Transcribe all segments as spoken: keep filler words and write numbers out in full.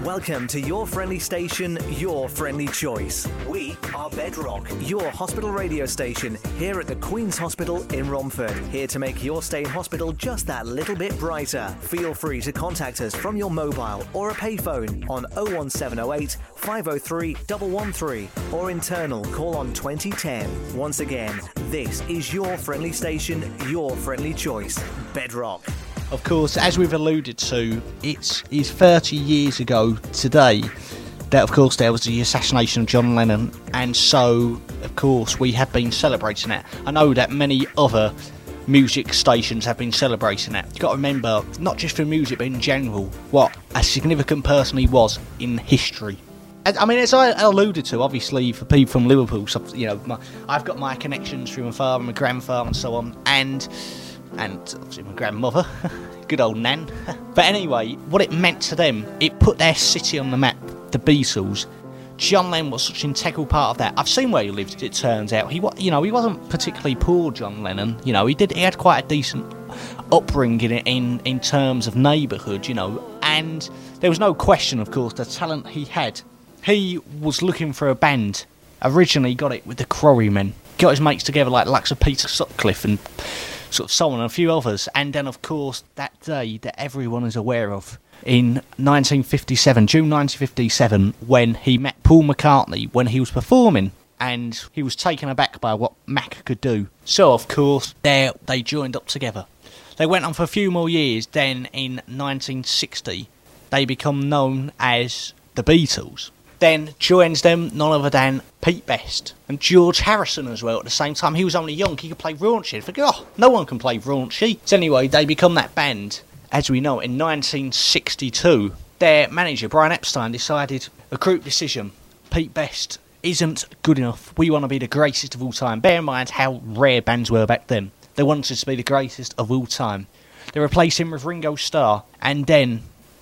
Welcome to your friendly station, your friendly choice. We are Bedrock, your hospital radio station here at the Queen's Hospital in Romford. Here to make your stay in hospital just that little bit brighter. Feel free to contact us from your mobile or a payphone on oh one seven oh eight, five oh three, one one three or internal call on twenty ten. Once again, this is your friendly station, your friendly choice. Bedrock. Of course, as we've alluded to, it's is thirty years ago today that, of course, there was the assassination of John Lennon, and so, of course, we have been celebrating that. I know that many other music stations have been celebrating that. You've got to remember, not just for music, but in general, what a significant person he was in history. I mean, as I alluded to, obviously, for people from Liverpool, so, you know, my, I've got my connections through my father, my grandfather, and so on, and... and obviously my grandmother, good old Nan. But anyway, what it meant to them, it put their city on the map, the Beatles. John Lennon was such an integral part of that. I've seen where he lived, it turns out. He, you know, he wasn't particularly poor, John Lennon. You know, he did. He had quite a decent upbringing in in, in terms of neighbourhood, you know. And there was no question, of course, the talent he had. He was looking for a band. Originally got it with the Quarrymen. Got his mates together like Lux of Peter Sutcliffe and sort of so on and a few others, and then of course that day that everyone is aware of in nineteen fifty-seven, June nineteen fifty-seven, when he met Paul McCartney when he was performing, and he was taken aback by what Mac could do. So of course there they joined up together. They went on for a few more years. Then in nineteen sixty they become known as the Beatles. Then joins them none other than Pete Best and George Harrison as well at the same time. He was only young, he could play raunchy. I think, oh, no one can play raunchy. So anyway, they become that band, as we know, in nineteen sixty-two. Their manager, Brian Epstein, decided a group decision. Pete Best isn't good enough. We want to be the greatest of all time. Bear in mind how rare bands were back then. They wanted to be the greatest of all time. They replaced him with Ringo Starr. And then,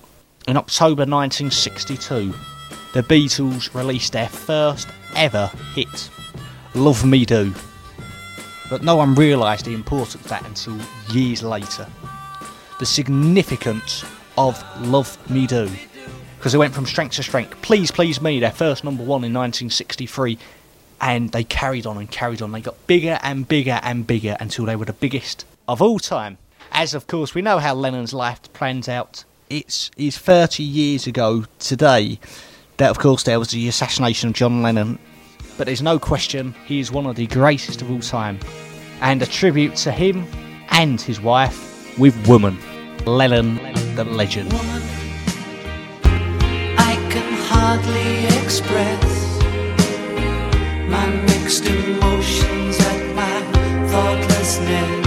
in October nineteen sixty-two... the Beatles released their first ever hit, Love Me Do. But no one realised the importance of that until years later. The significance of Love Me Do. Because they went from strength to strength. Please Please Me, their first number one in nineteen sixty-three. And they carried on and carried on. They got bigger and bigger and bigger until they were the biggest of all time. As of course we know how Lennon's life plans out. It's, it's thirty years ago today that, of course, there was the assassination of John Lennon. But there's no question he is one of the greatest of all time. And a tribute to him and his wife with Woman. Lennon, the legend. Woman, I can hardly express my mixed emotions at my thoughtlessness.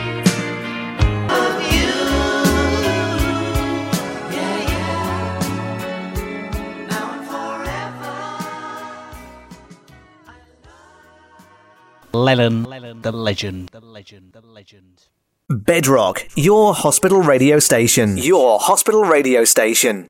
Lennon, Lennon, the legend, the legend, the legend. Bedrock, your hospital radio station. Your hospital radio station.